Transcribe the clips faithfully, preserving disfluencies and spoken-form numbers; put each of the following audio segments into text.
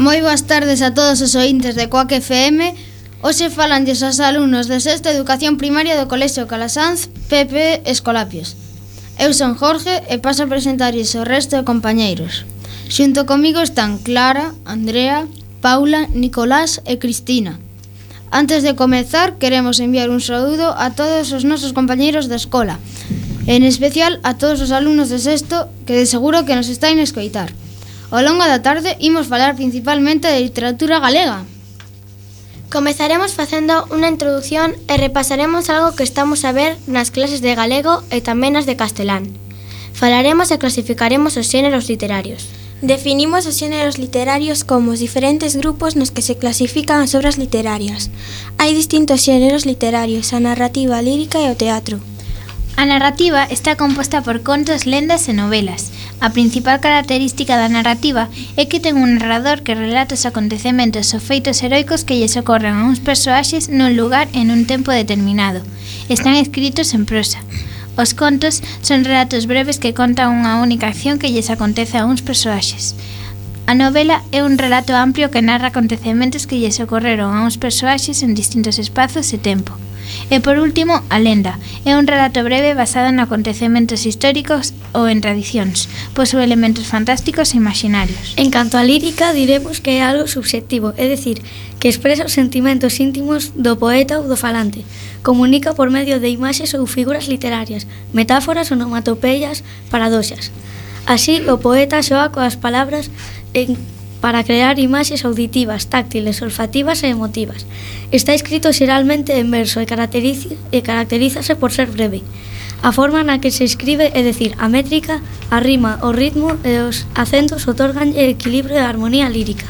Moi boas tardes a todos os ointes de Coac F M. Hoxe falanlles aos alumnos de sexta Educación Primaria do Colexio Calasanz P P Escolapios. Eu son Jorge e paso a presentarlles o resto de compañeiros. Xunto comigo están Clara, Andrea, Paula, Nicolás e Cristina. Antes de comezar, queremos enviar un saúdo a todos os nosos compañeiros da escola, en especial a todos os alumnos de sexto que de seguro que nos están a escoitar. Ao longo da tarde imos falar principalmente de literatura galega. Comezaremos facendo unha introdución e repasaremos algo que estamos a ver nas clases de galego e tamén nas de castelán. Falaremos e clasificaremos os xéneros literarios. Definimos os xéneros literarios como os diferentes grupos nos que se clasifican as obras literarias. Hai distintos xéneros literarios, a narrativa, a lírica e o teatro. A narrativa está composta por contos, lendas e novelas. A principal característica da narrativa é que ten un narrador que relata os acontecementos ou feitos heroicos que lles ocorren a uns persoaxes nun lugar en un tempo determinado. Están escritos en prosa. Os contos son relatos breves que contan unha única acción que lles acontece a uns persoaxes. A novela é un relato amplio que narra acontecementos que lles ocorreron a uns persoaxes en distintos espazos e tempo. E por último, a lenda é un relato breve basado en acontecementos históricos ou en tradicións, posúe elementos fantásticos e imaginarios. En canto á lírica, diremos que é algo subxectivo, é dicir, que expresa os sentimentos íntimos do poeta ou do falante. Comunica por medio de imaxes ou figuras literarias, metáforas, onomatopeias, paradoxas. Así, o poeta xoga coas palabras en para crear imaxes auditivas, táctiles, olfativas e emotivas. Está escrito xeralmente en verso e, caracteriza, e caracterízase por ser breve. A forma na que se escribe, é dicir, a métrica, a rima, o ritmo e os acentos otorganlle equilibrio e armonía lírica.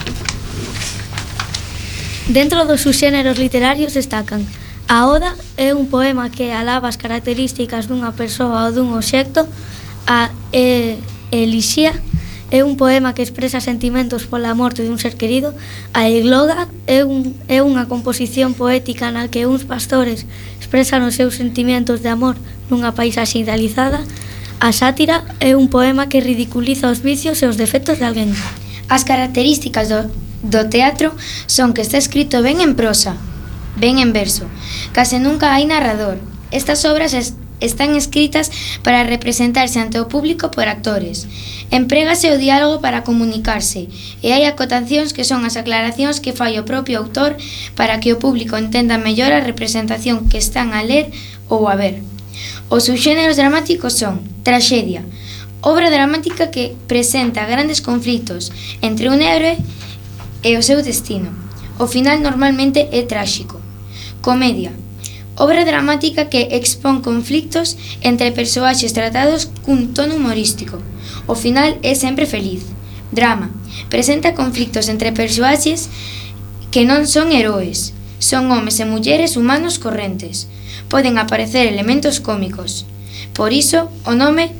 Dentro dos subxéneros literarios destacan a oda, é un poema que alaba as características dunha persoa ou dun obxecto. A e, elixía é un poema que expresa sentimentos pola morte dun ser querido. A egloga é, un, é unha composición poética na que uns pastores expresan os seus sentimentos de amor nunha paisaxe idealizada. A sátira é un poema que ridiculiza os vicios e os defectos de alguén. As características do, do teatro son que está escrito ben en prosa, ben en verso. Case nunca hai narrador. Estas obras es, están escritas para representarse ante o público por actores. Emprégase o diálogo para comunicarse e hai acotacións que son as aclaracións que fai o propio autor para que o público entenda mellor a representación que están a ler ou a ver. Os subxéneros dramáticos son traxedia, obra dramática que presenta grandes conflitos entre un héroe e o seu destino. O final normalmente é tráxico. Comedia, obra dramática que expón conflictos entre persoaxes tratados cun tono humorístico. O final é sempre feliz. Drama, presenta conflictos entre persoaxes que non son heroes. Son homes e mulleres humanos correntes. Poden aparecer elementos cómicos. Por iso, o nome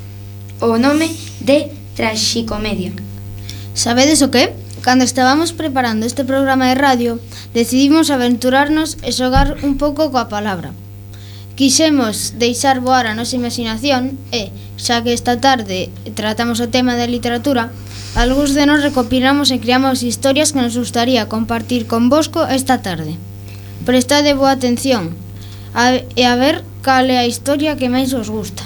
o nome de traxicomedia. Sabedes o que? Cando estábamos preparando este programa de radio, decidimos aventurarnos e xogar un pouco coa palabra. Quixemos deixar voar a nosa imaginación e, xa que esta tarde tratamos o tema da literatura, algúns de nós recopilamos e criamos historias que nos gustaría compartir convosco esta tarde. Prestade boa atención a, e a ver cal é a historia que máis os gusta.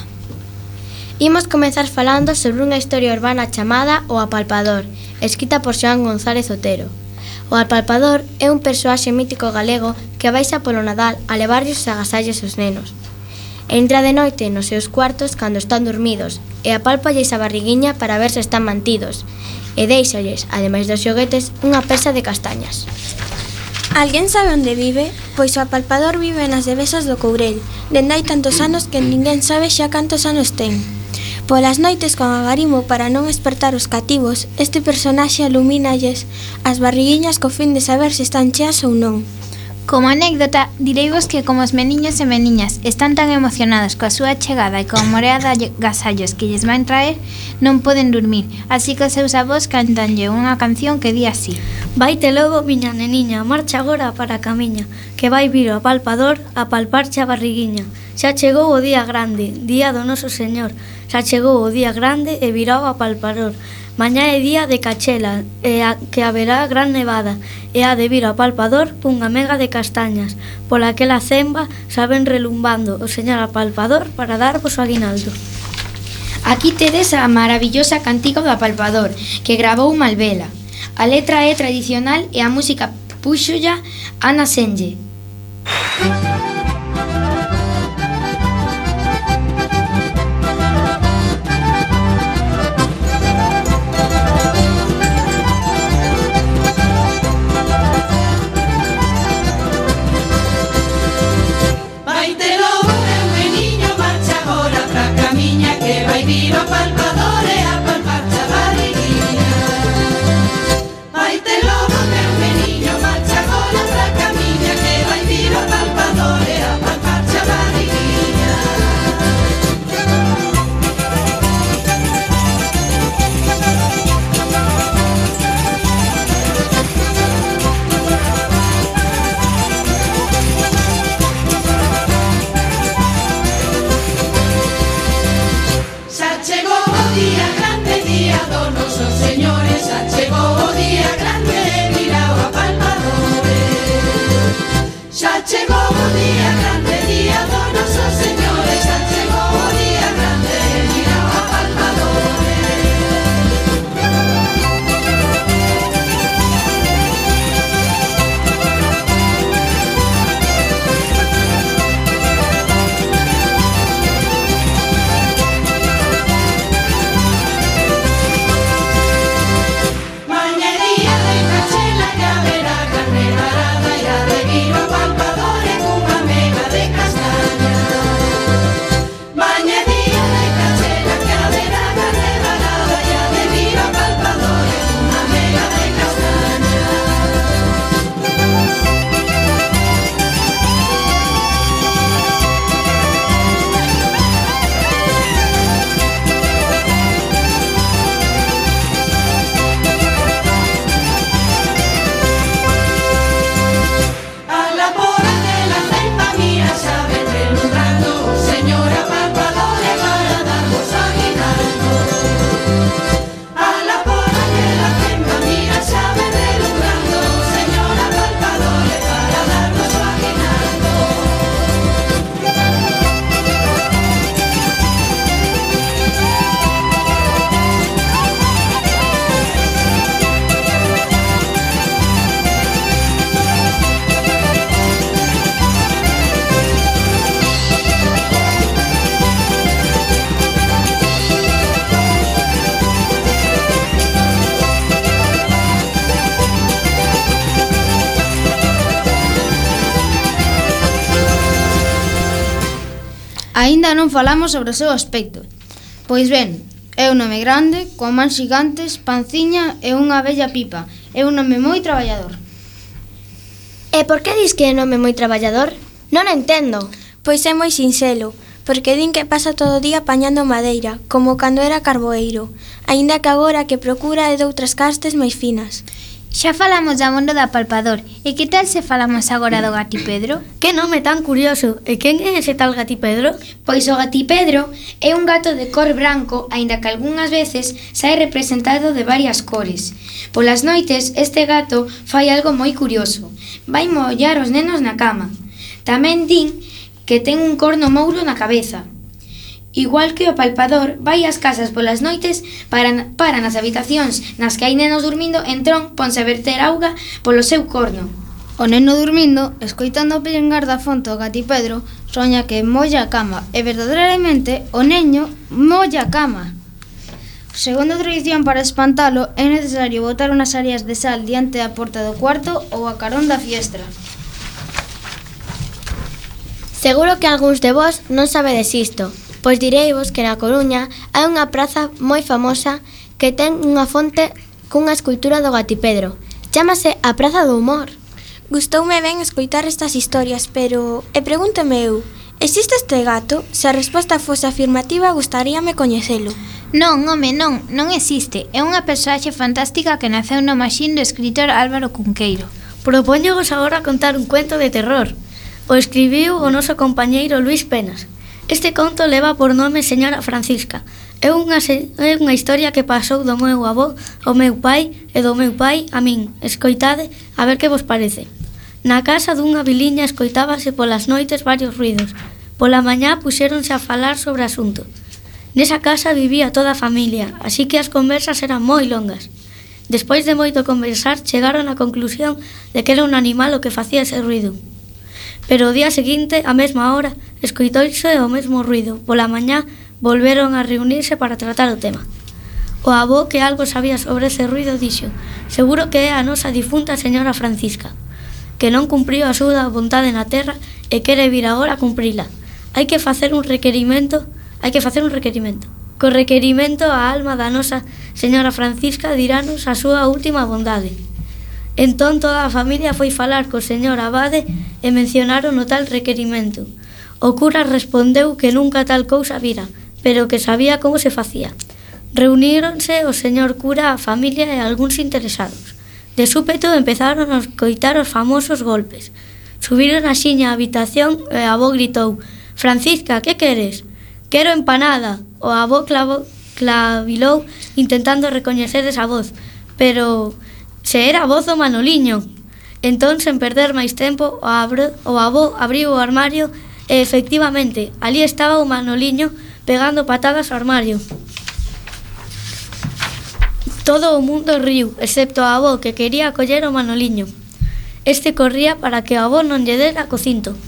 Imos comezar falando sobre unha historia urbana chamada O Apalpador, escrita por Xoán González Otero. O Apalpador é un persoaxe mítico galego que baixa polo Nadal a levarlles os agasallos aos nenos. Entra de noite nos seus cuartos cando están dormidos e apálpalles a barriguiña para ver se están mantidos e deixalles, ademais dos xoguetes, unha pesa de castañas. Alguén sabe onde vive? Pois o Apalpador vive nas devesas do Courel, dende hai tantos anos que ninguén sabe xa cantos anos ten. Polas noites con agarimo para non espertar os cativos, este personaxe ilumínalles as barriguiñas co fin de saber se están cheas ou non. Como anécdota, direivos que como os meniños e meniñas están tan emocionados coa súa chegada e coa moreada de gasallos que lles van traer, non poden dormir, así que os seus avós cantanlle unha canción que di así: Vaite logo, miña neniña, marcha agora para a camiña, que vai vir o apalpador a palparche a barriguiña. Xa chegou o día grande, día do noso Señor, xa chegou o día grande e virá o apalpador. Mañá é día de cachela, e a, que haberá gran nevada, e ha de vir ao palpador unha mega de castañas. Pola aquela cemba saben relumbando o señor apalpador para darvos o aguinaldo. Aquí tedes a maravillosa cantiga do apalpador, que gravou Malvela. A letra é tradicional e a música púxolla Ana Senlle. Aínda non falamos sobre o seu aspecto. Pois ben, é un home grande, con mans xigantes, panciña e unha bella pipa. É un home moi traballador. E por que dis que é un home moi traballador? Non entendo. Pois é moi sinxelo, porque din que pasa todo o día apañando madeira, como cando era carboeiro, aínda que agora que procura é doutras castes máis finas. Xa falamos da mondo da Palpador, e que tal se falamos agora do Gatipedro? Que nome tan curioso, e quen é ese tal Gatipedro? Pois o Gatipedro é un gato de cor branco, aínda que algunhas veces sae representado de varias cores. Polas noites, este gato fai algo moi curioso. Vai mollar os nenos na cama. Tamén din que ten un corno mouro na cabeza. Igual que o Palpador, vai ás casas polas noites para, para nas habitacións nas que hai nenos dormindo, entón ponse a verter auga polo seu corno. O neno dormindo, escoitando o pelengar da fonte do Gatipedro, soña que molla a cama, e verdadeiramente o neño molla a cama. Segundo a tradición, para espantalo, é necesario botar unhas áreas de sal diante da porta do cuarto ou a carón da fiestra. Seguro que algúns de vós non sabedes isto, pois direivos que na Coruña hai unha praza moi famosa que ten unha fonte cunha escultura do Gatipedro. Chámase a Praza do Humor. Gustoume ben escoitar estas historias, pero... E pregúntome eu, existe este gato? Se a resposta fose afirmativa, gustaríame coñecelo. Non, home, non, non existe. É unha personaxe fantástica que naceu no maxín do escritor Álvaro Cunqueiro. Propóñovos agora contar un cuento de terror. O escribiu o noso compañeiro Luís Penas. Este conto leva por nome Señora Francisca. É unha, se, é unha historia que pasou do meu avó ao meu pai e do meu pai a min. Escoitade a ver que vos parece. Na casa dunha viliña escoitábase polas noites varios ruidos. Pola mañá puxéronse a falar sobre asunto. Nesa casa vivía toda a familia, así que as conversas eran moi longas. Despois de moito conversar, chegaron á conclusión de que era un animal o que facía ese ruido. Pero o día seguinte, á mesma hora, escoitouse o mesmo ruido. Pola mañá, volveron a reunirse para tratar o tema. O avó, que algo sabía sobre ese ruido, dixo: seguro que é a nosa difunta señora Francisca, que non cumpriu a súa vontade na terra e quere vir agora a cumprila. Hai que facer un requerimento, hai que facer un requerimento. Co requerimento a alma da nosa señora Francisca dirános a súa última bondade. Entón toda a familia foi falar co señor abade e mencionaron o tal requerimento. O cura respondeu que nunca tal cousa vira, pero que sabía como se facía. Reuníronse o señor cura, a familia e algúns interesados. De súpeto empezaron a escoitar os famosos golpes. Subiron a xiña a habitación e a avó gritou: Francisca, que queres? Quero empanada. O avó clavo, clavilou intentando recoñecer esa voz, pero se era a voz do Manoliño. Entón, sen perder máis tempo, o, abro, o avó abriu o armario e, efectivamente, ali estaba o Manoliño pegando patadas ao armario. Todo o mundo riu, excepto a avó, que quería coller o Manoliño. Este corría para que o avó non lle dera co cinto.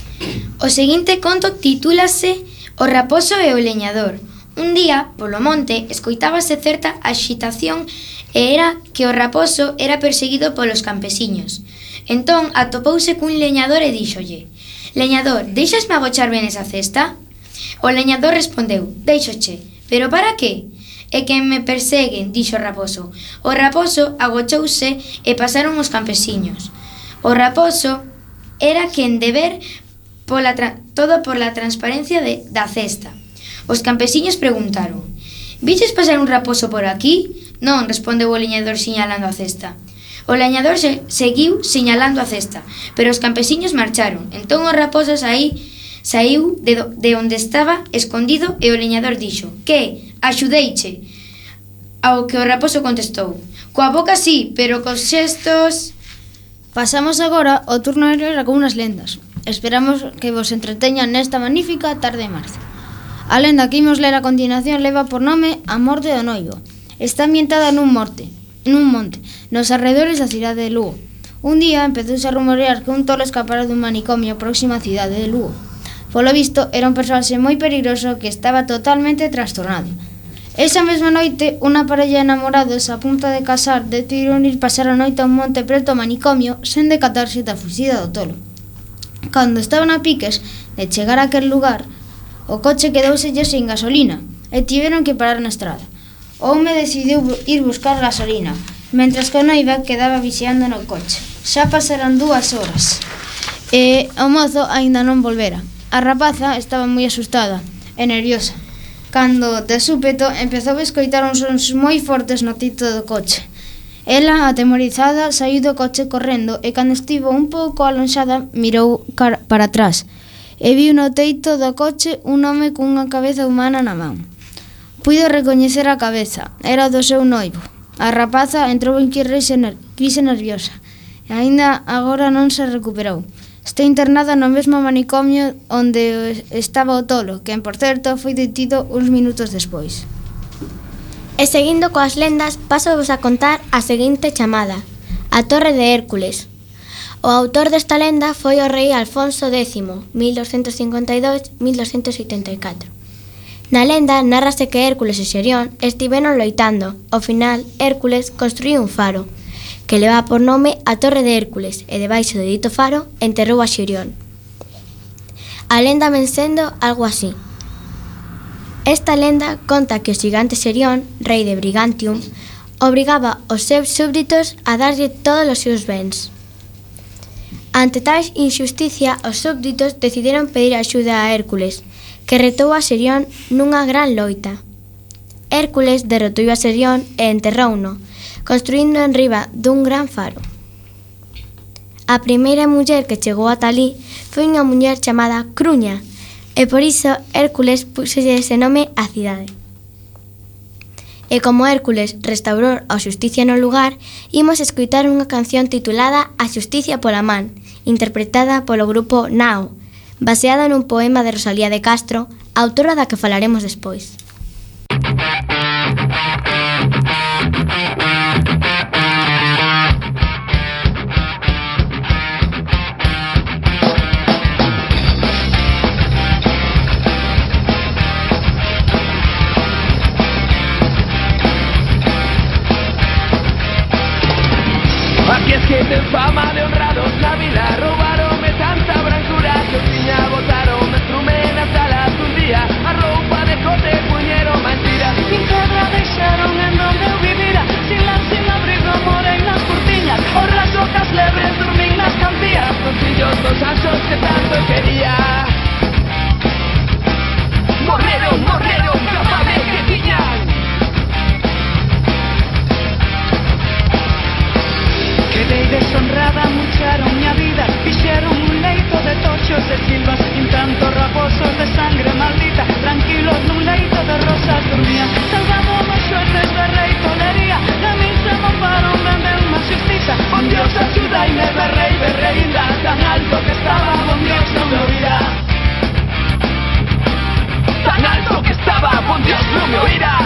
O seguinte conto titúlase O raposo e o leñador. Un día, polo monte, escoitábase certa axitación e era que o raposo era perseguido polos campesiños. Entón, atopouse cun leñador e díxolle: Leñador, deixasme agochar ben esa cesta? O leñador respondeu: Deixoche, pero para que? É que me perseguen, dixo o raposo. O raposo agochouse e pasaron os campesiños. O raposo era quen de ver pola tra- todo por la transparencia de, da cesta. Os campesiños preguntaron: Viches pasar un raposo por aquí? Non, respondeu o leñador señalando a cesta. O leñador se seguiu señalando a cesta, pero os campesiños marcharon. Entón o raposo saí, saiu de, do, de onde estaba escondido e o leñador dixo: Que? Axudeiche. Ao que o raposo contestou: Coa boca sí, pero cos xestos... Pasamos agora ao turno de ler algunhas lendas. Esperamos que vos entreteñan nesta magnífica tarde de marzo. A lenda que imos ler a continuación leva por nome A morte do noivo. Está ambientada nun morte, nun monte, nos arredores da cidade de Lugo. Un día empezouse a rumorear que un tolo escapara dun manicomio próximo á cidade de Lugo. Polo visto, era un personaxe moi peligroso que estaba totalmente trastornado. Esa mesma noite, unha parella de namorados a punto de casar decidiron ir pasar a noite a un monte preto ao manicomio sen decatarse da fuxida do tolo. Cando estaban a piques de chegar a aquel lugar, o coche quedouselle sen gasolina e tiveron que parar na estrada. O home decidiu ir buscar gasolina, mentras que a noiva quedaba vixiando no coche. Xa pasaron dúas horas e o mozo aínda non volvera. A rapaza estaba moi asustada e nerviosa, cando de súpeto empezou a escoitar uns sons moi fortes no teito do coche. Ela, atemorizada, saiu do coche correndo e cando estivo un pouco alonxada mirou para atrás e viu no teito do coche un home cunha cabeza humana na man. Puido recoñecer a cabeza, era do seu noivo. A rapaza entrou en crise nerviosa e aínda agora non se recuperou. Está internada no mesmo manicomio onde estaba o tolo, que, por certo, foi detido uns minutos despois. E seguindo coas lendas, pasovos a contar a seguinte chamada: A Torre de Hércules. O autor desta lenda foi o rei Alfonso décimo, mil doscientos cincuenta e dous a mil doscientos oitenta e catro. Na lenda narrase que Hércules e Xerión estiveron loitando. Ao final, Hércules construíu un faro, que leva por nome a Torre de Hércules, e debaixo de dito faro enterrou a Xerión. A lenda ven sendo algo así. Esta lenda conta que o xigante Xerión, rei de Brigantium, obrigaba os seus súbditos a darlle todos os seus bens. Ante tal injusticia, os súbditos decidiron pedir axuda a Hércules, que retou a Xerión nunha gran loita. Hércules derrotou a Xerión e enterrouno, construindo en riba dun gran faro. A primeira muller que chegou ata ali foi unha muller chamada Cruña, e por iso Hércules púxolle ese nome á cidade. E como Hércules restaurou a xusticia no lugar, imos escoitar unha canción titulada A xusticia pola man, interpretada polo grupo Nao, baseada nun poema de Rosalía de Castro, autora da que falaremos despois. Aquí es que ten fama de honrados na vida, roubaronme tanta brancura que eu tiña, botaronme estrume nas alas un día, a roupa de cote puñeron mentira, sin pedra deixaron en donde eu vivira, sin lan, sin abrigo, morei nas cortiñas, os raso cas lebres dormín nas campías, nos fillos dos anxos que tanto eu quería. Morreron, morreron, capame que tiñan. Quedei deshonrada, mucharon miña vida, fixeron un leito de toxos de silvas, un tanto raposos de sangre maldita, tranquilos nun leito de rosas dormían, salvamos os xueces de rei tolería, a min se mofaron, venden má justiza, bon Dios axudaime, berrei, berrei, inda, tan alto que estaba, bon Dios non me oirá. Tan alto que estaba, bon Dios non me oirá.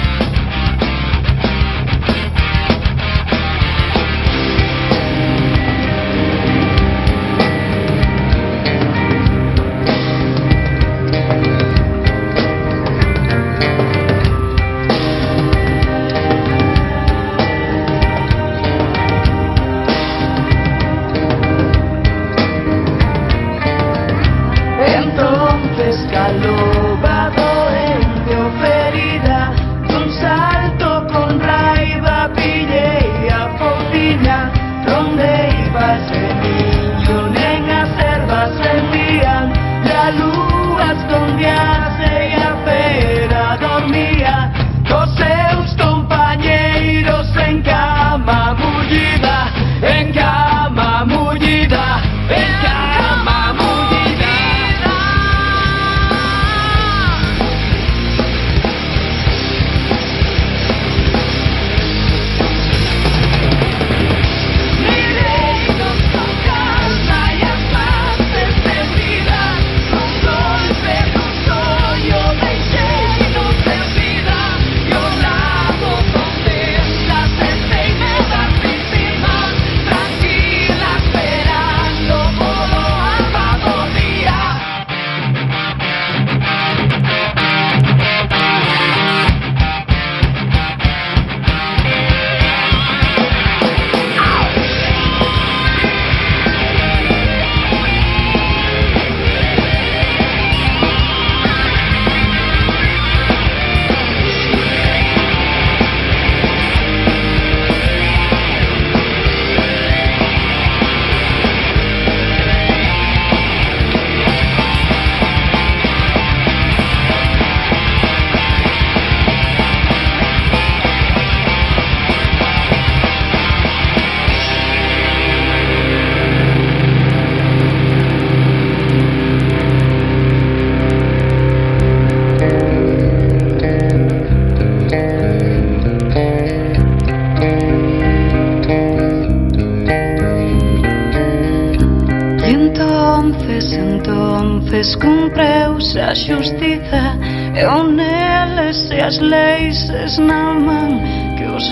Cumpreuse a xustiza e on eles e as leis na man que os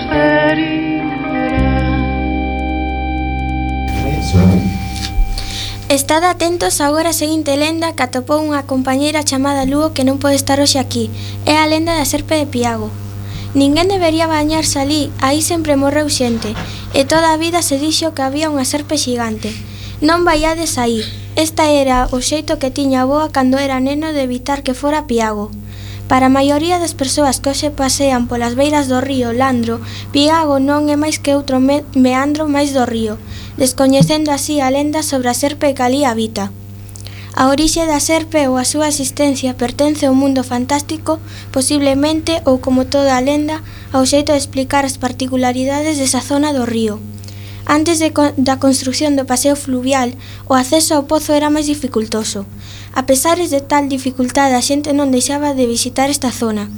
ferirá. Estade atentos agora a seguinte lenda que atopou unha compañeira chamada Luo que non pode estar hoxe aquí. É a lenda da serpe de Piago. Ninguén debería bañarse ali, aí sempre morreu xente, e toda a vida se dixo que había unha serpe xigante. Non vaiades aí. Esta era o xeito que tiña a boa cando era neno de evitar que fora Piago. Para a maioría das persoas que hoxe pasean polas beiras do río Landro, Piago non é máis que outro me meandro máis do río, descoñecendo así a lenda sobre a serpe que ali habita. A orixe da serpe ou a súa existencia pertence ao mundo fantástico, posiblemente, ou como toda a lenda, ao xeito de explicar as particularidades desa zona do río. Antes de con da construción do paseo fluvial, o acceso ao pozo era máis dificultoso. A pesares de tal dificultade, a xente non deixaba de visitar esta zona.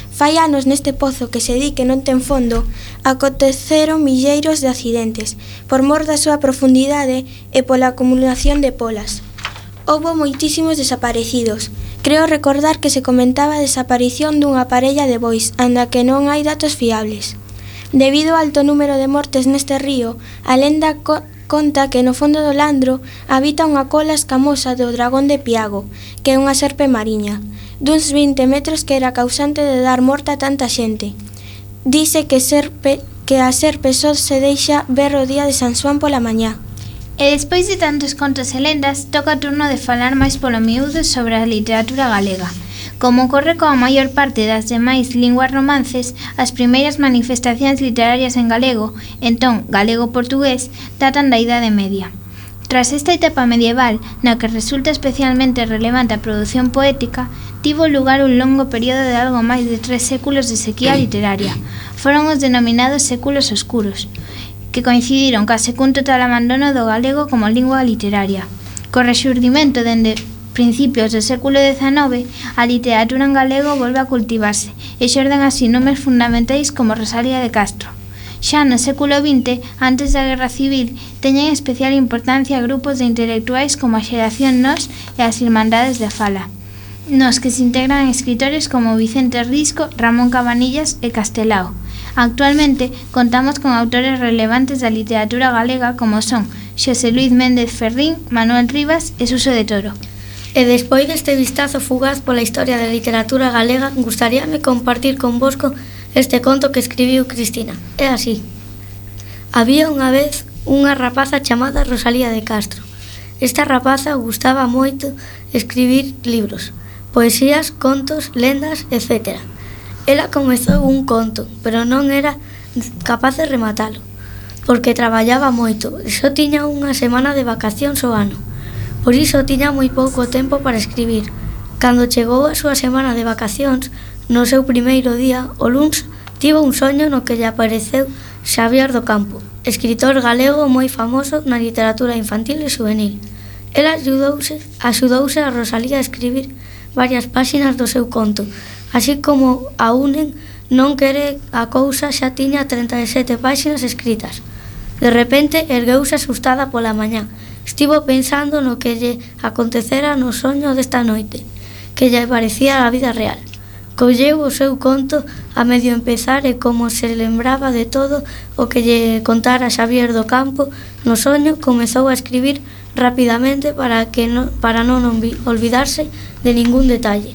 Fai anos neste pozo que se di que non ten fondo, aconteceron milleiros de accidentes, por mor da súa profundidade e pola acumulación de polas. Houbo moitísimos desaparecidos. Creo recordar que se comentaba a desaparición dunha parella de bois, anda que non hai datos fiables. Debido ao alto número de mortes neste río, a lenda co conta que no fondo do Landro habita unha cola escamosa do dragón de Piago, que é unha serpe mariña, duns vinte metros que era causante de dar morte a tanta xente. Dice que serpe que a serpe só se deixa ver o día de San Xoán pola mañá. E despois de tantos contos e lendas, toca o turno de falar máis polo miúdo sobre a literatura galega. Como ocorre coa maior parte das demais linguas romances, as primeiras manifestacións literarias en galego, entón galego-portugués, datan da Idade Media. Tras esta etapa medieval, na que resulta especialmente relevante a produción poética, tivo lugar un longo período de algo máis de tres séculos de sequía literaria. Foron os denominados séculos oscuros, que coincidiron case cun total abandono do galego como lingua literaria. Co rexurdimento dende principios do século dezanove, a literatura en galego volve a cultivarse e xorden así nomes fundamentais como Rosalía de Castro. Xa no século vinte, antes da Guerra Civil, teñen especial importancia grupos de intelectuais como a Xeración Nós e as Irmandades de Fala, nos que se integran escritores como Vicente Risco, Ramón Cabanillas e Castelao. Actualmente, contamos con autores relevantes da literatura galega como son Xosé Luis Méndez Ferrín, Manuel Rivas e Suso de Toro. E despois deste vistazo fugaz pola historia da literatura galega, gustaríame compartir convosco este conto que escribiu Cristina. É así. Había unha vez unha rapaza chamada Rosalía de Castro. Esta rapaza gustaba moito escribir libros, poesías, contos, lendas, etcétera. Ela comezou un conto, pero non era capaz de rematalo, porque traballaba moito e só tiña unha semana de vacacións ao ano. Por iso tiña moi pouco tempo para escribir. Cando chegou a súa semana de vacacións, no seu primeiro día, o luns, tivo un soño no que lle apareceu Xavier do Campo, escritor galego moi famoso na literatura infantil e juvenil. El axudouse, axudouse a Rosalía a escribir varias páxinas do seu conto, así como a unen non quere a cousa xa tiña trinta e sete páxinas escritas. De repente, ergueuse asustada pola mañá. Estivo pensando no que lle acontecera no soño desta noite, que lle parecía a vida real. Colleu o seu conto a medio empezar e como se lembraba de todo o que lle contara Xavier do Campo no soño, comezou a escribir rapidamente para que no, para non olvidarse de ningún detalle.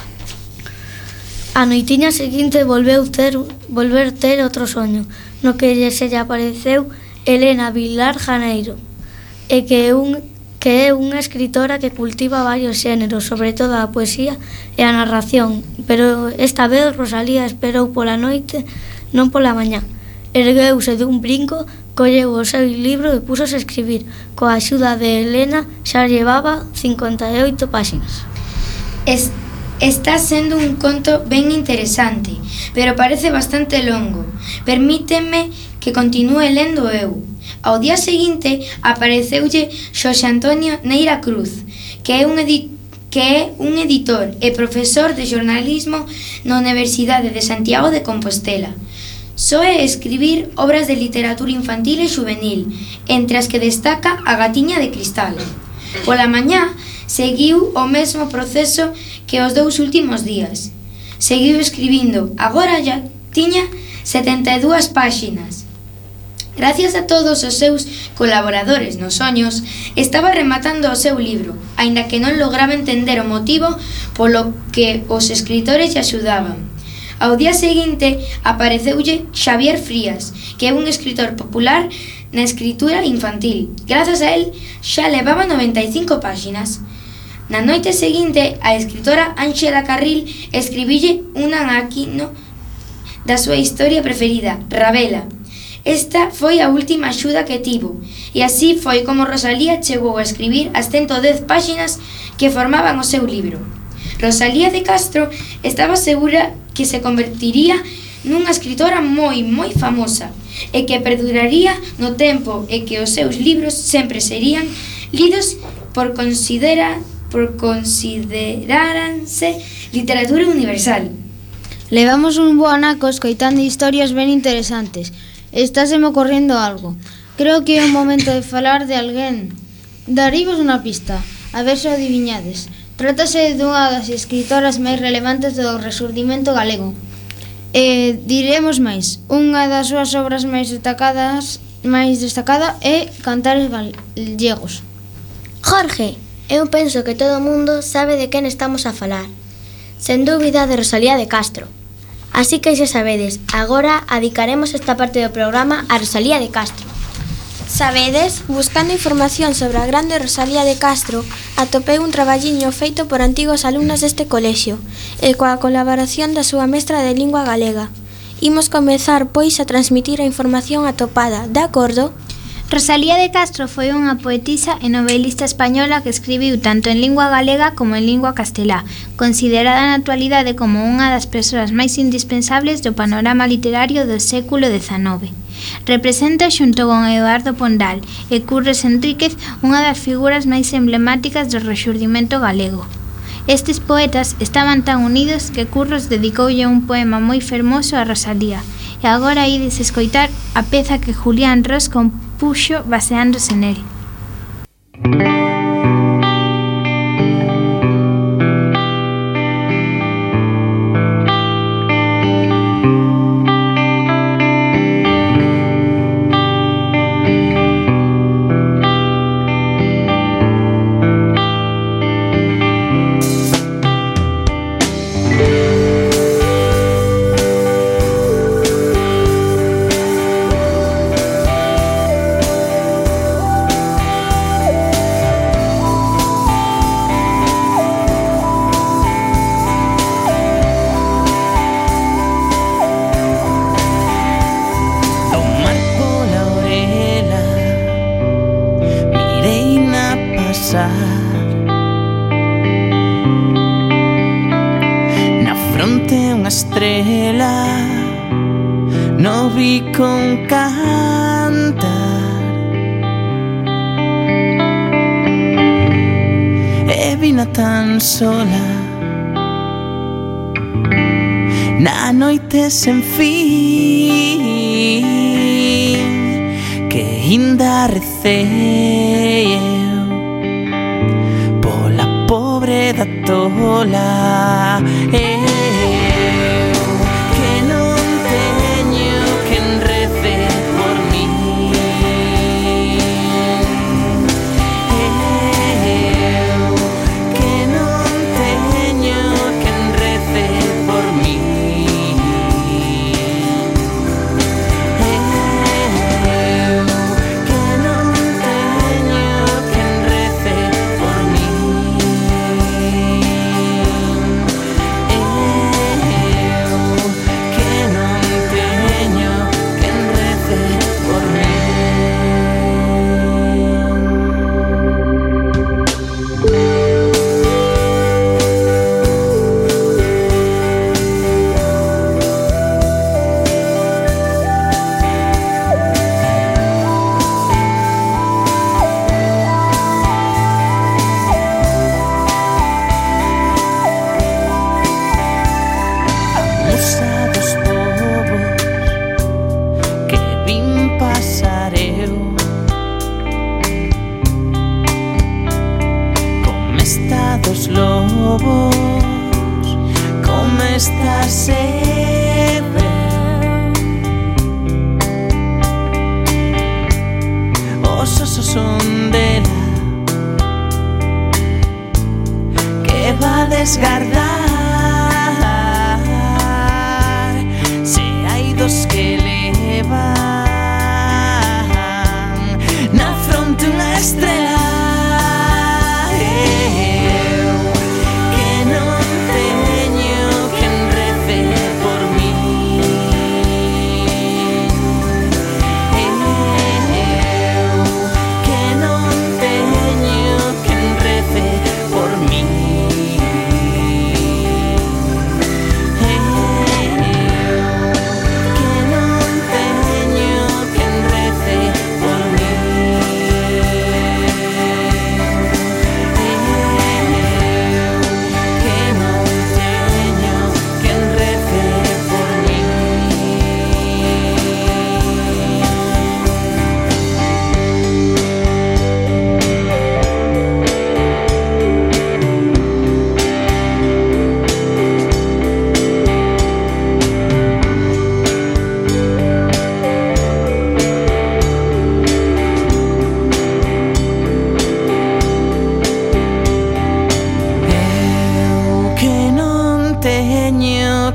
A noitiña seguinte volveu ter volver ter outro soño, no que lle se lle apareceu Elena Vilar Janeiro, e que é un que é unha escritora que cultiva varios xéneros, sobre todo a poesía e a narración, pero esta vez Rosalía esperou pola noite, non pola mañá. Ergueuse dun brinco, colleu o seu libro e púxose a escribir. Coa axuda de Elena xa llevaba cincuenta e oito páxinas. Es, está sendo un conto ben interesante, pero parece bastante longo. Permíteme que continúe lendo eu. Ao día seguinte apareceulle Xosé Antonio Neira Cruz, que é un edi- que é un editor e profesor de xornalismo na Universidade de Santiago de Compostela. Soe escribir obras de literatura infantil e juvenil, entre as que destaca A Gatiña de Cristal. Pola mañá seguiu o mesmo proceso que os dous últimos días. Seguiu escribindo, agora ya tiña setenta e dúas páxinas. Gracias a todos os seus colaboradores nos soños, estaba rematando o seu libro, aínda que non lograba entender o motivo polo que os escritores lle axudaban. Ao día seguinte apareceulle Xavier Frías, que é un escritor popular na escritura infantil. Grazas a él xa levaba noventa e cinco páxinas. Na noite seguinte, a escritora Ángela Carril escribille unha máquina da súa historia preferida, Ravela. Esta foi a última axuda que tivo, e así foi como Rosalía chegou a escribir as ciento dez páxinas que formaban o seu libro. Rosalía de Castro estaba segura que se convertiría nunha escritora moi, moi famosa, e que perduraría no tempo e que os seus libros sempre serían lidos por considera por consideráranse literatura universal. Levamos un bo anaco escoitando historias ben interesantes. Estáseme ocorrendo algo. Creo que é o momento de falar de alguén. Darívos unha pista, a ver se o adiviñades. Trátase dunha das escritoras máis relevantes do Resurdimento galego. E diremos máis, unha das súas obras máis destacadas máis destacada é Cantares gallegos. Jorge, eu penso que todo o mundo sabe de quen estamos a falar. Sen dúbida de Rosalía de Castro. Así que xa sabedes, agora adicaremos esta parte do programa a Rosalía de Castro. Sabedes, buscando información sobre a grande Rosalía de Castro, atopei un traballiño feito por antigos alumnos deste colexio e coa colaboración da súa mestra de lingua galega. Imos comezar, pois, a transmitir a información atopada, de acordo? Rosalía de Castro foi unha poetisa e novelista española que escribiu tanto en lingua galega como en lingua castelá, considerada na actualidade como unha das persoas máis indispensables do panorama literario do século dezanove. Representa xunto con Eduardo Pondal e Curros Enríquez unha das figuras máis emblemáticas do Rexurdimento galego. Estes poetas estaban tan unidos que Curros dedicoulle un poema moi fermoso a Rosalía, e agora ides escoitar a peza que Julián Ros compuxo baseándose nel. Na fronte unha estrela no vi con cantar e vina tan sola na noite sen fin que inda recei eu pola pobre da tola. Eu que non teño quen rece por mí, eu que non teño quen rece por mí, eu que non teño quen rece por mí. Dos lobos, como está se ve, os osos son dela que va a desgardar, se hai dos que levan na fronte unha estrela.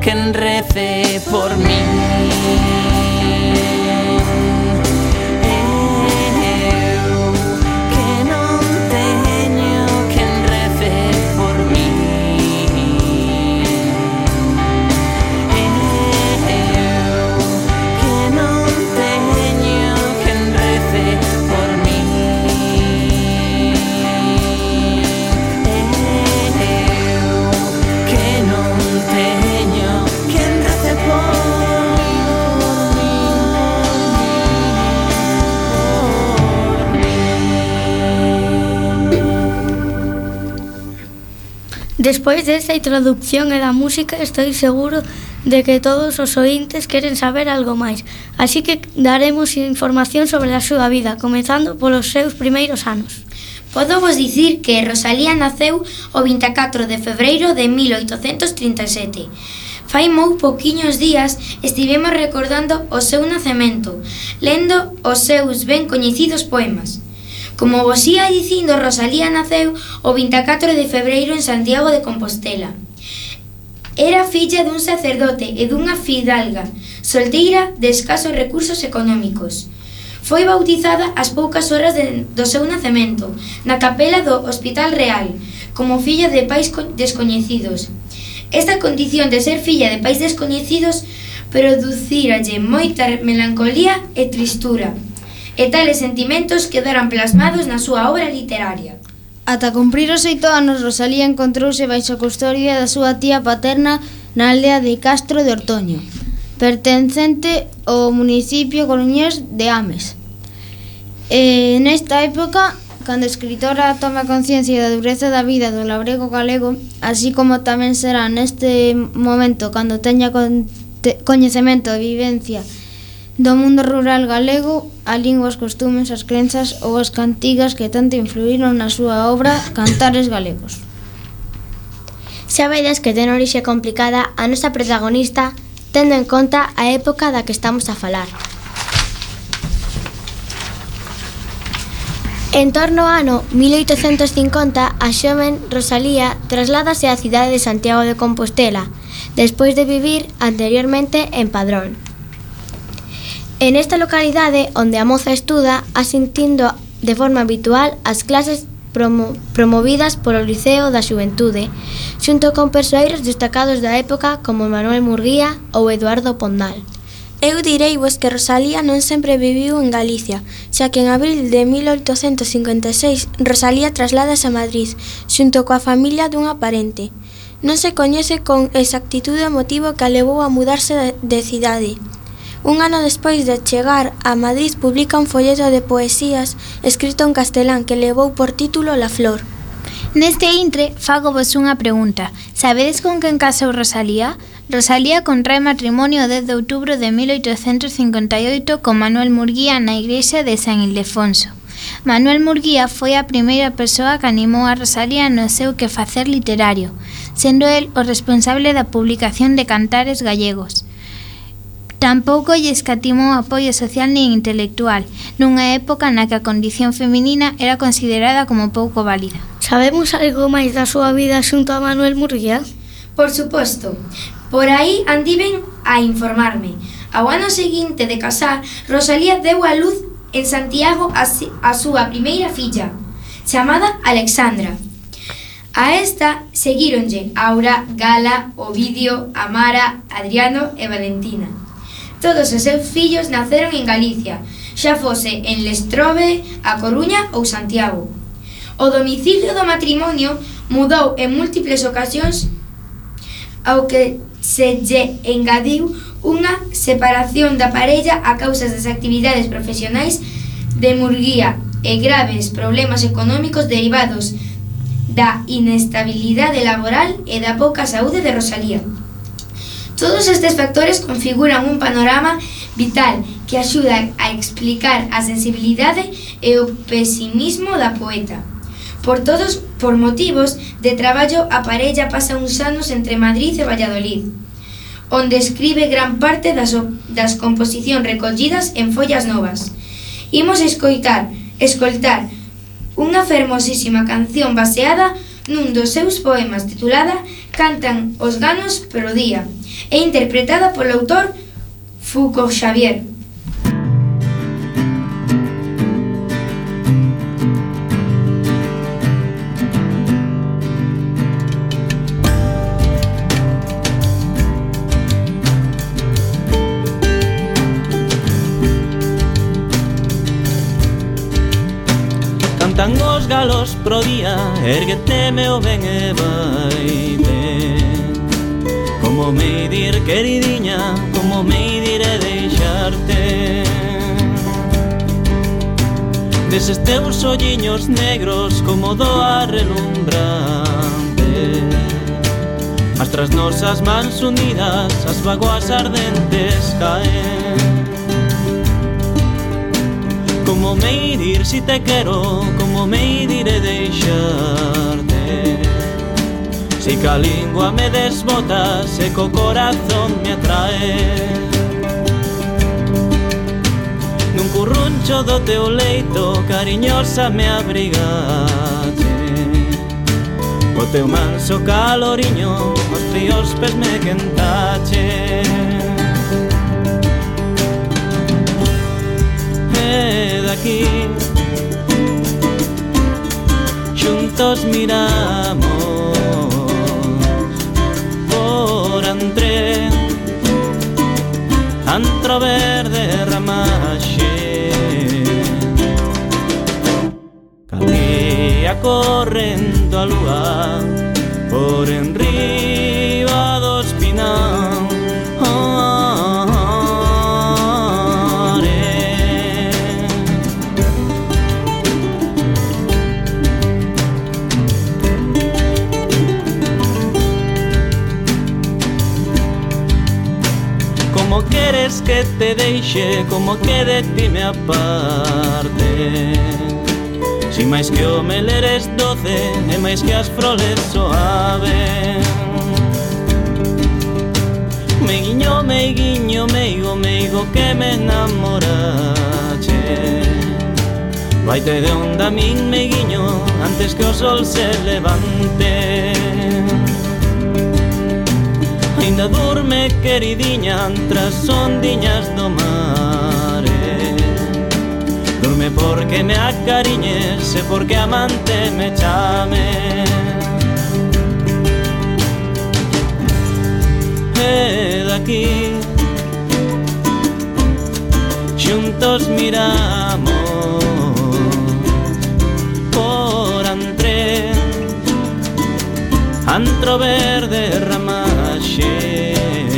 quen rece por mí. Despois desta introducción e da música, estou seguro de que todos os ointes queren saber algo máis. Así que daremos información sobre a súa vida, comezando polos seus primeiros anos. Podo vos dicir que Rosalía naceu o vinte e catro de febreiro de mil oitocentos trinta e sete. Fai moi pouquiños días estivemos recordando o seu nacemento, lendo os seus ben coñecidos poemas. Como vos ia dicindo, Rosalía naceu o vinte e catro de febreiro en Santiago de Compostela. Era filla dun sacerdote e dunha fidalga, solteira de escasos recursos económicos. Foi bautizada ás poucas horas de, do seu nacemento, na capela do Hospital Real, como filla de pais descoñecidos. Esta condición de ser filla de pais descoñecidos producíralle moita melancolía e tristura, e tales sentimentos quedaran plasmados na súa obra literaria. Ata cumprir os oito anos, Rosalía encontrouse baixo a custodia da súa tía paterna na aldea de Castro de Ortoño, pertencente ao municipio coruñés de Ames. E nesta época, cando a escritora toma conciencia da dureza da vida do labrego galego, así como tamén será neste momento cando teña coñecemento e vivencia do mundo rural galego, a lingua, os costumes, as crenzas ou as cantigas que tanto influíron na súa obra Cantares Galegos. Xa vedes que ten orixe complicada a nosa protagonista, tendo en conta a época da que estamos a falar. En torno ao ano mil oitocentos cincuenta, a xoven Rosalía trasládase á cidade de Santiago de Compostela, despois de vivir anteriormente en Padrón. En esta localidade, onde a moza estuda, asistindo de forma habitual ás clases promo promovidas polo Liceo da Xuventude, xunto con persoeiros destacados da época como Manuel Murguía ou Eduardo Pondal. Eu direivos que Rosalía non sempre viviu en Galicia, xa que en abril de mil oitocentos cincuenta e seis Rosalía trasládase a Madrid, xunto coa familia dunha parente. Non se coñece con exactitude o motivo que a levou a mudarse de, de cidade. Un ano despois de chegar a Madrid publica un folleto de poesías escrito en castelán que levou por título La Flor. Neste intre, fago vos unha pregunta. Sabedes con quen casou Rosalía? Rosalía contrae matrimonio o dez de outubro de mil oitocentos cincuenta e oito con Manuel Murguía na igrexa de San Ildefonso. Manuel Murguía foi a primeira persoa que animou a Rosalía no seu quefacer literario, sendo el o responsable da publicación de Cantares Gallegos. Tampouco lle escatimou apoio social nin intelectual, nunha época na que a condición feminina era considerada como pouco válida. Sabemos algo máis da súa vida xunto a Manuel Murguía? Por suposto. Por aí andiven a informarme. Ao ano seguinte de casar, Rosalía deu a luz en Santiago a, a súa primeira filla, chamada Alexandra. A esta seguíronlle Aura, Gala, Ovidio, Amara, Adriano e Valentina. Todos os seus fillos naceron en Galicia, xa fose en Lestrobe, A Coruña ou Santiago. O domicilio do matrimonio mudou en múltiples ocasións, ao que se lle engadiu unha separación da parella a causas das actividades profesionais de Murguía e graves problemas económicos derivados da inestabilidade laboral e da pouca saúde de Rosalía. Todos estes factores configuran un panorama vital que axuda a explicar a sensibilidade e o pesimismo da poeta. Por todos, por motivos de traballo, a parella pasa uns anos entre Madrid e Valladolid, onde escribe gran parte das, das composicións recollidas en Follas Novas. Imos escoitar, escoltar unha fermosísima canción baseada nun dos seus poemas titulada Cantan os ganos pro día, e interpretada polo autor Foucault Xavier. Cantan os galos pro día, erguete meu ben e vai ben. Como me dir queridiña, como me diré deixarte. Deses teus olliños negros como doa relumbrante. As tras nosas mans unidas, as vagoas ardentes caen. Como me dir si te quero, como me diré deixarte. Si ca lingua me desbotas e co corazón me atrae. Nun curruncho do teu leito cariñosa me abrigache. O teu manso caloriño os fríos pés me quentache. E daqui xuntos miramos por entre antro verde ramaxe. Calía correndo a lúa por enriba do espinal. Como queres que te deixe, como que de ti me aparte. Si máis que o mel eres doce, e máis que as froles suave. Meiguiño, meiguiño, meigo, meigo que me enamorache. Vaite de onda min meiguiño, antes que o sol se levante. Ainda durme queridiña tras ondiñas do mare. Durme porque me acariñes e porque amante me chame. E daqui xuntos miramos por entre antro verde ramaxe.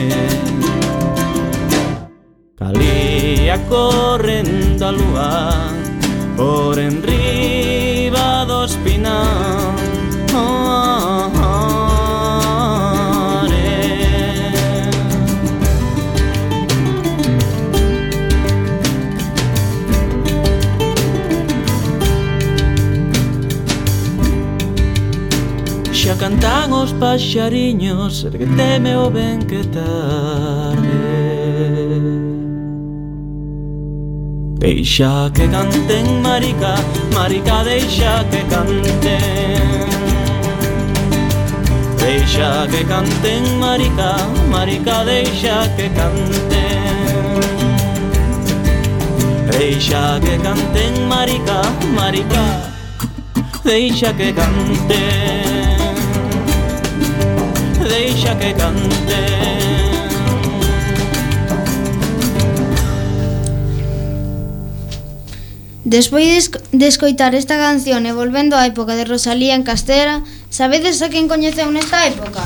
Calía correndo a lúa por enriba do espinal. Oh, oh, xa cantan os paxariños, erguete meu ben que tarde. Deixa que canten, marica, marica, deixa que canten. Deixa que canten, marica, marica, deixa que canten. Deixa que canten, marica, marica, deixa que canten. Deixa que canten. Despois de escoitar esta canción e volvendo á época de Rosalía en Castera, sabedes a quen coñeceu nesta época?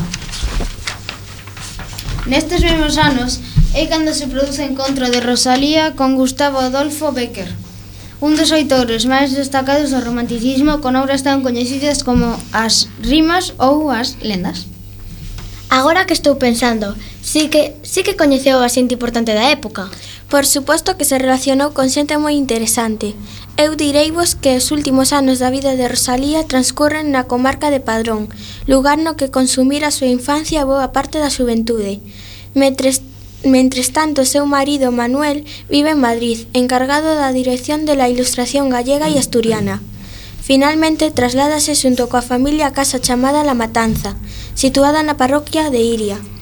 Nestes mesmos anos é cando se produce o encontro de Rosalía con Gustavo Adolfo Bécquer, un dos autores máis destacados do romanticismo, con obras tan coñecidas como as rimas ou as lendas. Agora que estou pensando, sí que, sí que coñeceu a xente importante da época. Por suposto que se relacionou con xente moi interesante. Eu direivos que os últimos anos da vida de Rosalía transcurren na comarca de Padrón, lugar no que consumira a súa infancia boa parte da xuventude. Mentres, mentres tanto, seu marido Manuel vive en Madrid, encargado da dirección de la ilustración gallega e asturiana. Finalmente, trasládase xunto coa familia a casa chamada La Matanza, situada na parroquia de Iria.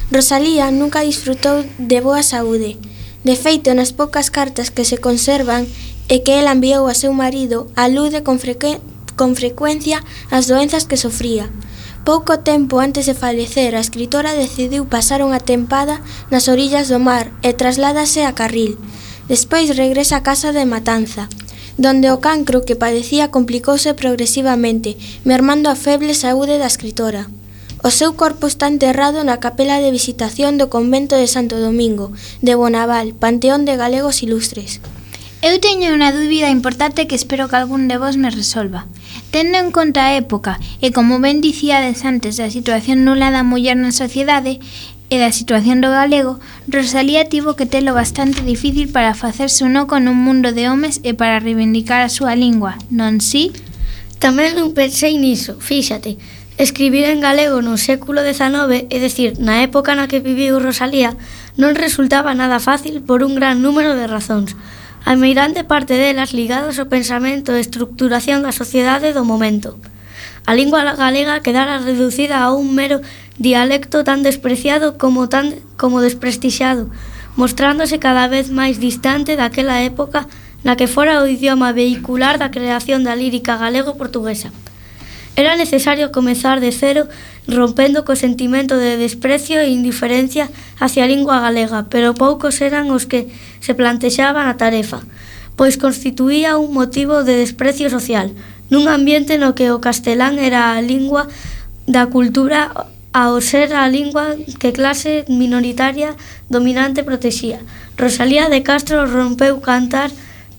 Rosalía nunca disfrutou de boa saúde. De feito, nas poucas cartas que se conservan e que ela enviou a seu marido, alude con, frecu con frecuencia ás doenzas que sofría. Pouco tempo antes de falecer, a escritora decidiu pasar unha tempada nas orillas do mar e trasládase a Carril. Despois regresa a casa de Matanza, donde o cancro que padecía complicouse progresivamente, mermando a feble saúde da escritora. O seu corpo está enterrado na capela de visitación do convento de Santo Domingo, de Bonaval, panteón de galegos ilustres. Eu teño unha dúbida importante que espero que algún de vos me resolva. Tendo en conta a época e como ben dicíades antes da situación nula da muller na sociedade e da situación do galego, Rosalía tivo que telo bastante difícil para facerse un oco nun mundo de homes e para reivindicar a súa lingua, non si? Tamén non pensei niso, fíxate. Escribir en galego no século dezanove, é dicir, na época na que viviu Rosalía, non resultaba nada fácil por un gran número de razóns. A meirande parte delas ligadas ao pensamento e estructuración da sociedade do momento. A lingua galega quedara reducida a un mero dialecto tan despreciado como tan como desprestixiado, mostrándose cada vez máis distante daquela época na que fora o idioma vehicular da creación da lírica galego-portuguesa. Era necesario comezar de cero, rompendo co sentimento de desprecio e indiferencia hacia a lingua galega, pero poucos eran os que se plantexaban a tarefa, pois constituía un motivo de desprecio social, nun ambiente no que o castelán era a lingua da cultura ao ser a lingua que clase minoritaria dominante protexía. Rosalía de Castro rompeu cantar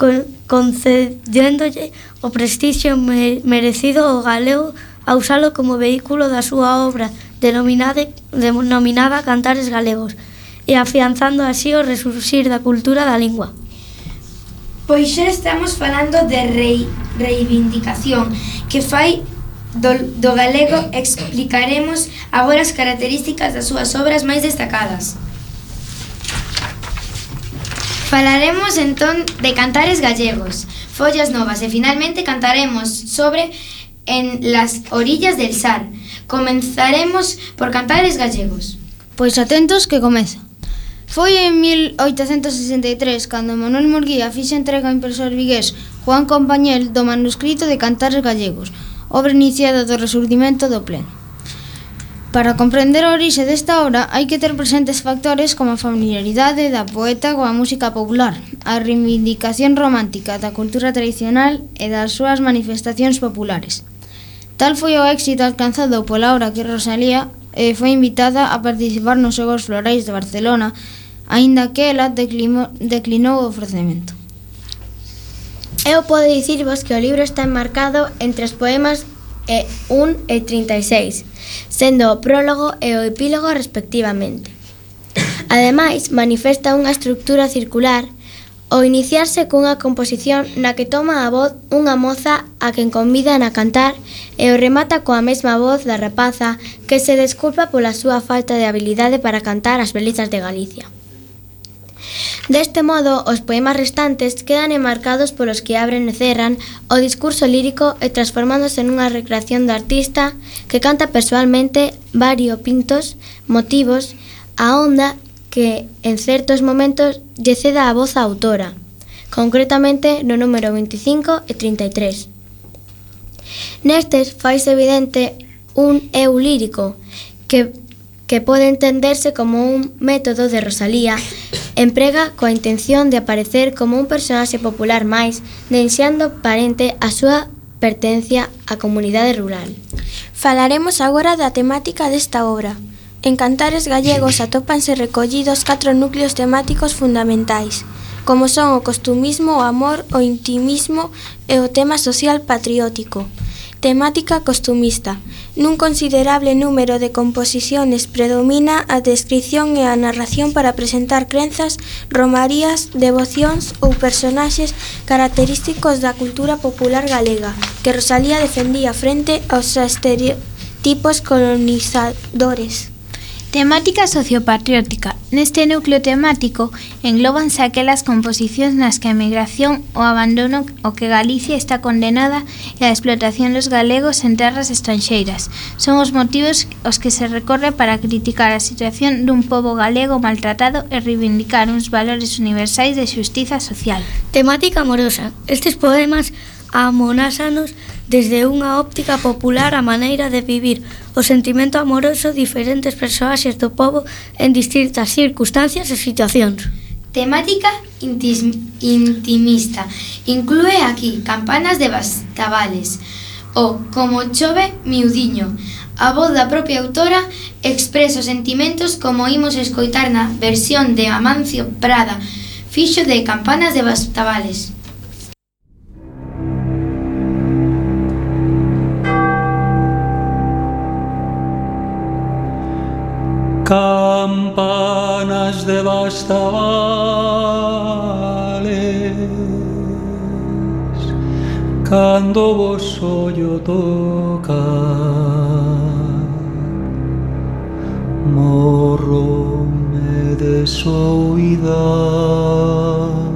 concedéndolle o prestixio merecido ao galego a usalo como vehículo da súa obra denominada, denominada Cantares Galegos e afianzando así o resurxir da cultura da lingua. Pois xa estamos falando de rei, reivindicación que fai do, do galego. Explicaremos agora as características das súas obras máis destacadas. Falaremos entón de Cantares Gallegos, Follas Novas e finalmente cantaremos sobre En las orillas del Sar. Comenzaremos por Cantares Gallegos. Pois atentos que comeza. Foi en mil oitocentos sesenta e tres cando Manuel Murguía fixe entrega ao impresor vigués Juan Compañel do manuscrito de Cantares Gallegos, obra iniciada do resurdimento do pleno. Para comprender a orixe desta obra hai que ter presentes factores como a familiaridade da poeta coa música popular, a reivindicación romántica da cultura tradicional e das súas manifestacións populares. Tal foi o éxito alcanzado pola obra que Rosalía eh, foi invitada a participar nos Xogos Florais de Barcelona, aínda que ela declinou, declinou o ofrecemento. Eu podo dicirvos que o libro está enmarcado entre os poemas e un e trinta e seis, sendo o prólogo e o epílogo respectivamente. Ademais, manifesta unha estructura circular ao iniciarse cunha composición na que toma a voz unha moza a quen convidan a cantar e o remata coa mesma voz da rapaza que se desculpa pola súa falta de habilidade para cantar as belezas de Galicia. Deste modo, os poemas restantes quedan enmarcados polos que abren e cerran o discurso lírico e transformándose nunha recreación do artista que canta persoalmente variopintos motivos a onda que en certos momentos lle ceda a voz á autora, concretamente no número veinticinco e trinta e tres. Nestes faise evidente un eu lírico que que pode entenderse como un método de Rosalía, emprega coa intención de aparecer como un personaxe popular máis, deixando parente a súa pertencia á comunidade rural. Falaremos agora da temática desta obra. En Cantares Gallegos atópanse recollidos catro núcleos temáticos fundamentais, como son o costumismo, o amor, o intimismo e o tema social patriótico. Temática costumista. Nun considerable número de composiciones predomina a descrición e a narración para presentar crenzas, romarías, devocións ou personaxes característicos da cultura popular galega, que Rosalía defendía frente aos estereotipos colonizadores. Temática sociopatriótica. Neste núcleo temático englóbanse aquelas composicións nas que a emigración, o abandono o que Galicia está condenada e a explotación dos galegos en terras estranxeiras. Son os motivos aos que se recorre para criticar a situación dun pobo galego maltratado e reivindicar uns valores universais de xustiza social. Temática amorosa. Estes poemas amonásanos desde unha óptica popular a maneira de vivir o sentimento amoroso diferentes persoaxes do pobo en distintas circunstancias e situacións. Temática intis, intimista. Inclúe aquí Campanas de Bastavales o Como chove miudiño. A voz da propia autora expresa os sentimentos como imos escoitar na versión de Amancio Prada, fixo de Campanas de Bastavales. Campanas de Bastavales, cando vos ollo tocar, morro-me de soidade.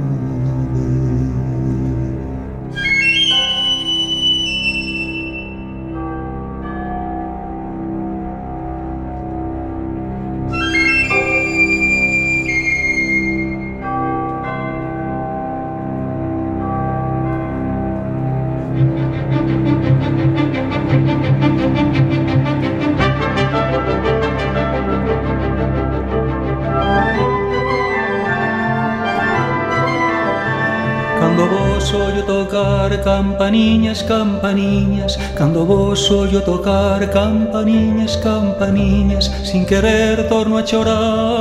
Cando vos ollo tocar campaniñas, campaniñas, cando vos ollo tocar campaniñas, campaniñas, sin querer torno a chorar.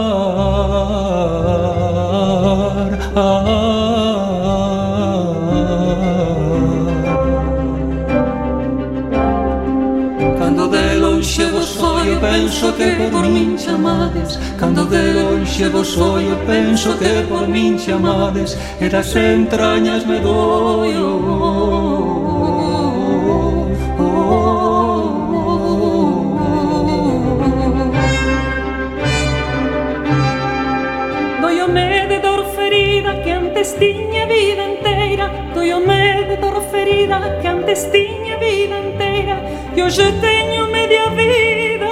Cando de lonxe vos ollo penso que por min chamades, cando de lonxe vos ollo penso que por min chamades, e das entrañas me doio. Doiome de dor ferida que antes tiña vida inteira, doiome de dor ferida que antes tiña vida inteira, e hoxe teño media vida.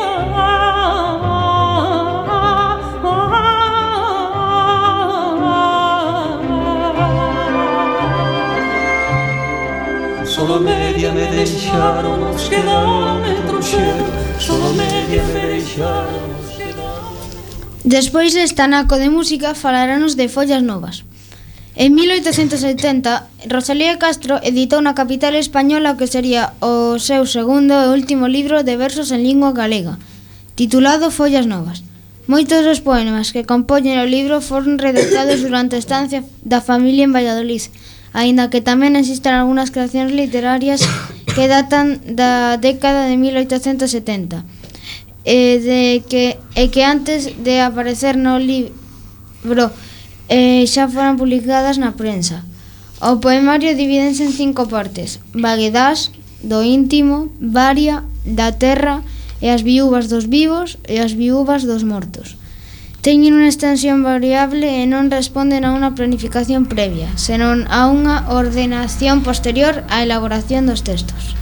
Solo media me deixaron os que non me trouxeron, solo media me deixaron os que non. Despois desta naco de música falaranos de Follas Novas. En mil oitocentos setenta, Rosalía Castro editou na capital española o que sería o seu segundo e último libro de versos en lingua galega, titulado Follas Novas. Moitos dos poemas que compoñen o libro foron redactados durante a estancia da familia en Valladolid, aínda que tamén existen algunhas creacións literarias que datan da década de mil oitocentos setenta, e, de que, e que antes de aparecer no libro eh, xa foran publicadas na prensa. O poemario divídense en cinco partes: Vaguedás, do íntimo, Varia, da terra, e as viúvas dos vivos e as viúvas dos mortos. Teñen unha extensión variable e non responden a unha planificación previa, senón a unha ordenación posterior á elaboración dos textos.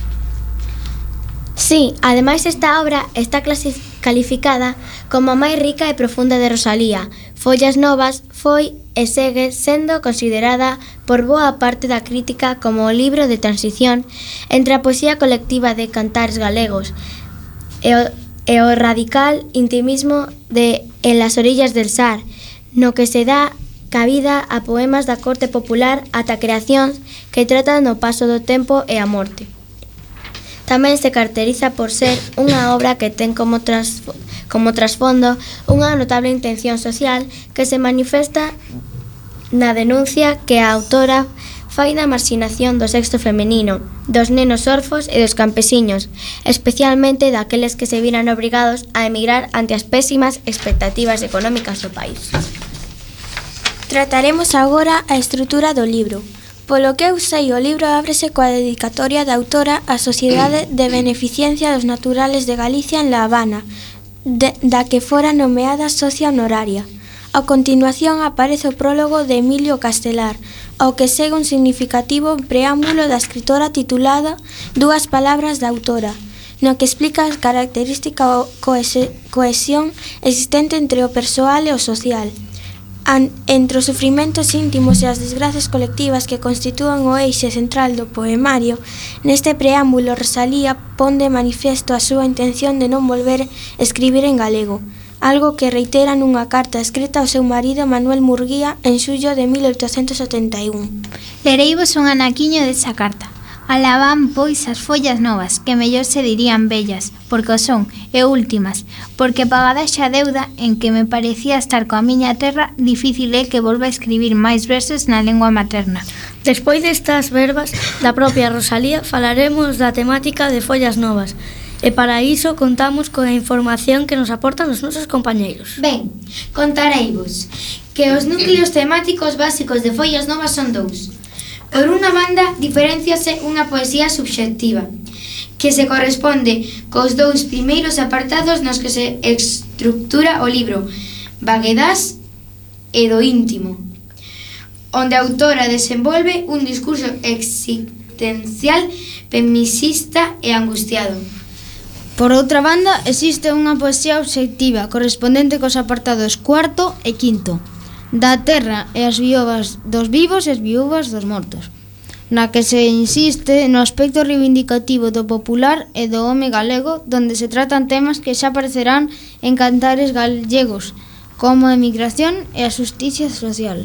Sí, ademais esta obra está calificada como a máis rica e profunda de Rosalía. Follas Novas foi e segue sendo considerada por boa parte da crítica como o libro de transición entre a poesía colectiva de cantares galegos e o, e o radical intimismo de En las orillas del Sar, no que se dá cabida a poemas da corte popular ata creacións que tratan do paso do tempo e a morte. Tamén se caracteriza por ser unha obra que ten como, trans, como trasfondo unha notable intención social que se manifesta na denuncia que a autora fai da marxinación do sexo femenino, dos nenos orfos e dos campesiños, especialmente daqueles que se viran obrigados a emigrar ante as pésimas expectativas económicas do país. Trataremos agora a estrutura do libro. Polo que eu sei, o libro ábrese coa dedicatoria da autora á Sociedade de Beneficencia dos Naturales de Galicia en La Habana, de, da que fora nomeada socia honoraria. A continuación aparece o prólogo de Emilio Castelar, ao que segue un significativo preámbulo da escritora titulada Dúas palabras da autora, no que explica a característica cohese, cohesión existente entre o persoal e o social, an, entre os sufrimentos íntimos e as desgracias colectivas que constitúan o eixe central do poemario. Neste preámbulo, Rosalía pon de manifesto a súa intención de non volver a escribir en galego, algo que reitera nunha carta escrita ao seu marido Manuel Murguía en xullo de mil oitocentos setenta e un. Lereivos un anaquiño desa carta. Alaban, pois, as follas novas, que mellor se dirían bellas, porque o son, e últimas, porque pagada xa deuda en que me parecía estar coa miña terra, difícil é que volva a escribir máis versos na lengua materna. Despois destas verbas da propia Rosalía falaremos da temática de follas novas, e para iso contamos coa información que nos aportan os nosos compañeiros. Ben, contareivos que os núcleos temáticos básicos de Follas Novas son dous. Por unha banda, diferenciase unha poesía subxectiva, que se corresponde cos dous primeiros apartados nos que se estructura o libro, vaguedás e do íntimo, onde a autora desenvolve un discurso existencial, pesimista e angustiado. Por outra banda, existe unha poesía obxectiva correspondente cos apartados cuarto e quinto, da terra e as viúvas dos vivos e as viúvas dos mortos, na que se insiste no aspecto reivindicativo do popular e do home galego, donde se tratan temas que xa aparecerán en cantares gallegos, como a emigración e a xusticia social.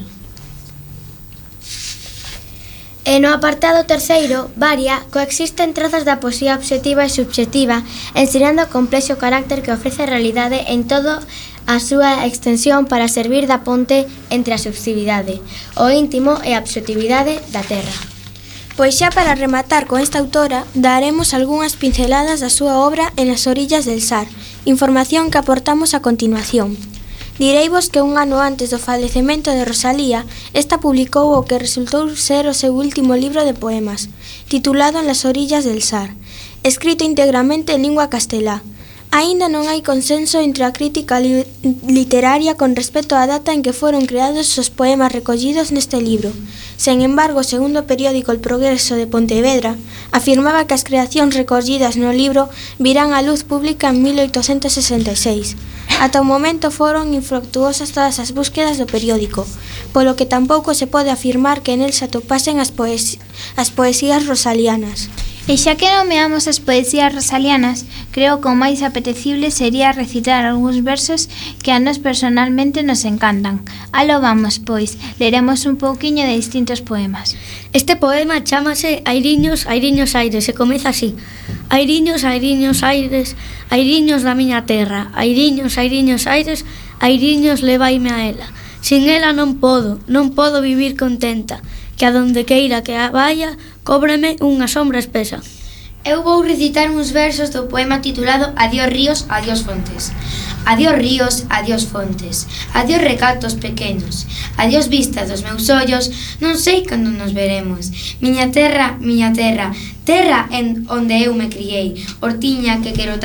E no apartado terceiro, Varia, coexisten trazas da poesía obxectiva e subxectiva, ensinando o complexo carácter que ofrece a realidade en todo a súa extensión para servir da ponte entre a subjetividade, o íntimo e a obxectividade da terra. Pois xa para rematar con esta autora, daremos algunhas pinceladas da súa obra en Las orillas del Sar, información que aportamos a continuación. Direivos que un ano antes do falecemento de Rosalía, esta publicou o que resultou ser o seu último libro de poemas, titulado En las orillas del Sar, escrito íntegramente en lingua castelá. Aínda non hai consenso entre a crítica li literaria con respecto á data en que foron creados os poemas recollidos neste libro. Sen embargo, segundo o periódico El Progreso de Pontevedra, afirmaba que as creacións recollidas no libro virán á luz pública en mil oitocentos sesenta e seis. Ata o momento foron infructuosas todas as búsquedas do periódico, polo que tampouco se pode afirmar que nel se atopasen as, poes as poesías rosalianas. E xa que nomeamos as poesías rosalianas, creo que o máis apetecible sería recitar algúns versos que a nos personalmente nos encantan. Alo vamos, pois, leremos un pouquiño de distintos poemas. Este poema chámase Airiños, airiños aires e comeza así: Airiños, airiños aires, airiños da miña terra, airiños, airiños aires, airiños levaime a ela. Sin ela non podo, non podo vivir contenta, que a donde queira que a vaya, cóbreme unha sombra espesa. Eu vou recitar uns versos do poema titulado Adiós ríos, adiós fontes. Adiós ríos, adiós fontes, adiós recatos pequenos, adiós vistas dos meus ollos, non sei cando nos veremos. Miña terra, miña terra, terra en onde eu me criei, hortiña que quero